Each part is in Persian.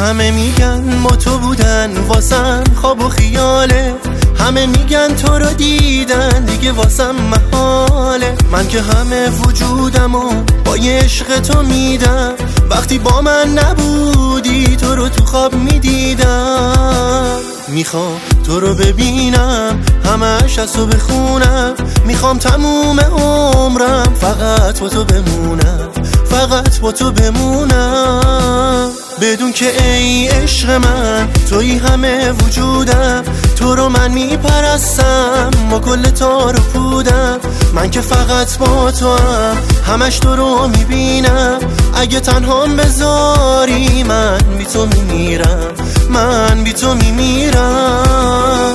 همه میگن با تو بودن واسم خواب و خیاله، همه میگن تو رو دیدن دیگه واسم محاله. من که همه وجودمو با یه عشق تو میدم، وقتی با من نبودی تو رو تو خواب میدیدم. میخوام تو رو ببینم همش از تو بخونم، میخوام تموم عمرم فقط با تو بمونم، فقط با تو بمونم. بدون که ای عشق من توی همه وجودم، تو رو من میپرستم با کل تار و پودم. من که فقط با تو همش تو رو میبینم، اگه تنهام بذاری من بی تو میمیرم، من بی تو میمیرم.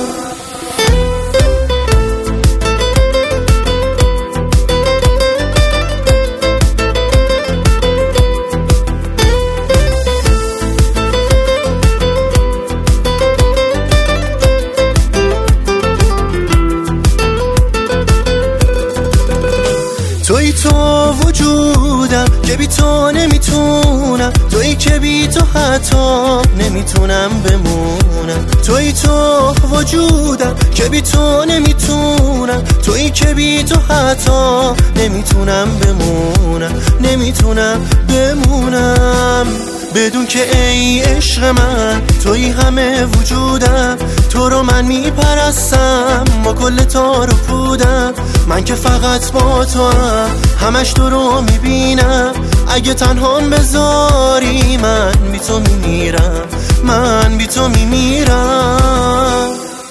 توی تو وجودم که بی تو نمیتونم، توی که بی تو حتی نمیتونم بمونم. توی تو وجودم که بی تو نمیتونم، توی که بی تو حتی نمیتونم بمونم، نمیتونم بمونم. بدون که ای عشق من توی همه وجودم، تو رو من میپرستم با کل تار و پودم. من که فقط با تو همش تو رو میبینم، اگه تنهام بذاری من بی تو میمیرم، من بی تو میمیرم.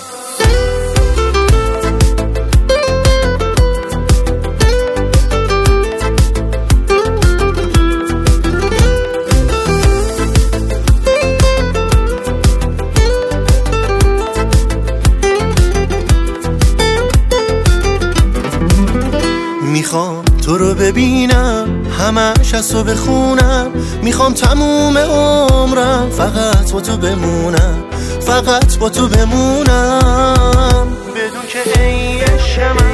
میخوام تو رو ببینم همش از تو بخونم، میخوام تموم عمرم فقط با تو بمونم، فقط با تو بمونم. بدون که ای عشق من